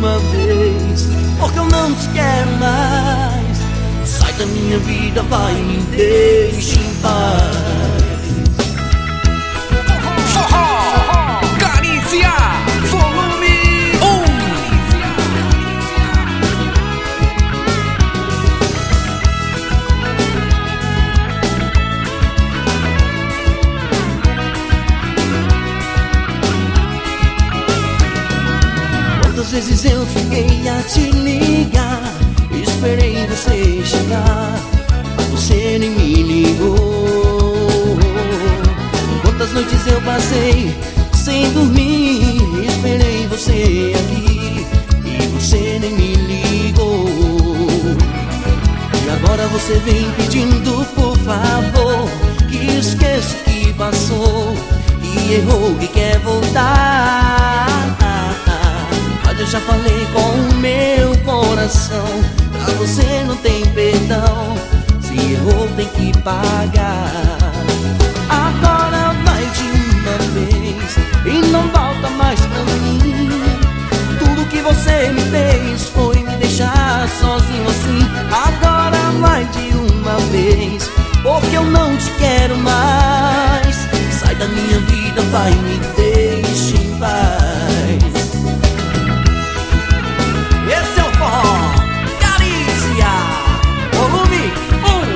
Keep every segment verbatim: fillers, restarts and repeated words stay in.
uma vez, porque eu não te quero mais. Sai da minha vida, vai, me deixa em paz. Forró, Carícia, volume um. Quantas vezes eu fiquei a te ligar, esperei você chegar, mas você nem me ligou. Quantas noites eu passei sem dormir, esperei você aqui e você nem me ligou. E agora você vem pedindo por favor que esqueça o que passou, que errou, que quer voltar. Mas eu já falei com o meu coração, pra você não tem perdão, se errou tem que pagar. Agora vai de uma vez e não volta mais pra mim. Tudo que você me fez foi me deixar sozinho assim. Agora vai de uma vez, porque eu não te quero mais. Sai da minha vida, vai, me deixa em paz. Esse é o forró, Carícia, volume um.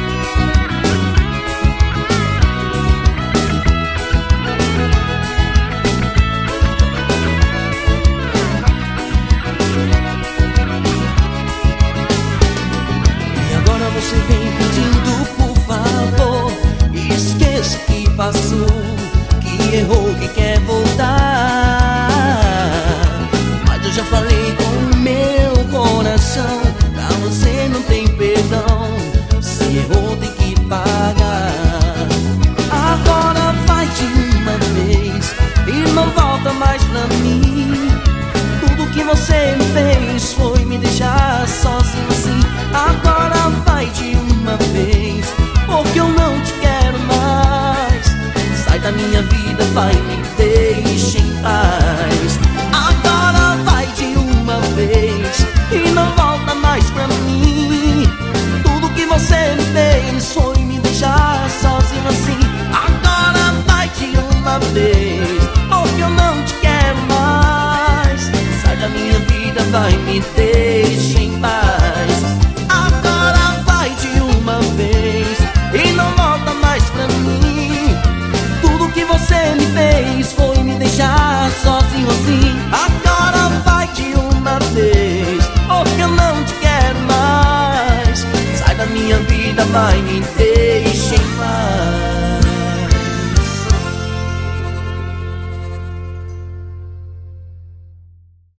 E agora você vem pedindo por favor, esqueça o que passou, que errou, que quer voltar. Mas eu já falei com o meu coração, pra você não tem perdão, se errou tem que pagar. Agora vai de uma vez e não volta mais pra mim. Tudo que você me fez foi me deixar sozinho assim. Agora vai de uma vez, porque eu não te quero mais. Sai da minha vida, vai, me deixa em paz. Agora vai de uma vez e não volta mais pra mim. Tudo que você me fez foi me deixar sozinho assim. Agora vai de uma vez, porque eu não te quero mais. Sai da minha vida, vai, me deixa em paz. Agora vai de uma vez e não volta mais pra mim. Tudo que você me fez foi me deixar sozinho assim. Agora vai de uma vez, porque eu não te quero mais. Sai da minha vida, vai, me deixa em paz.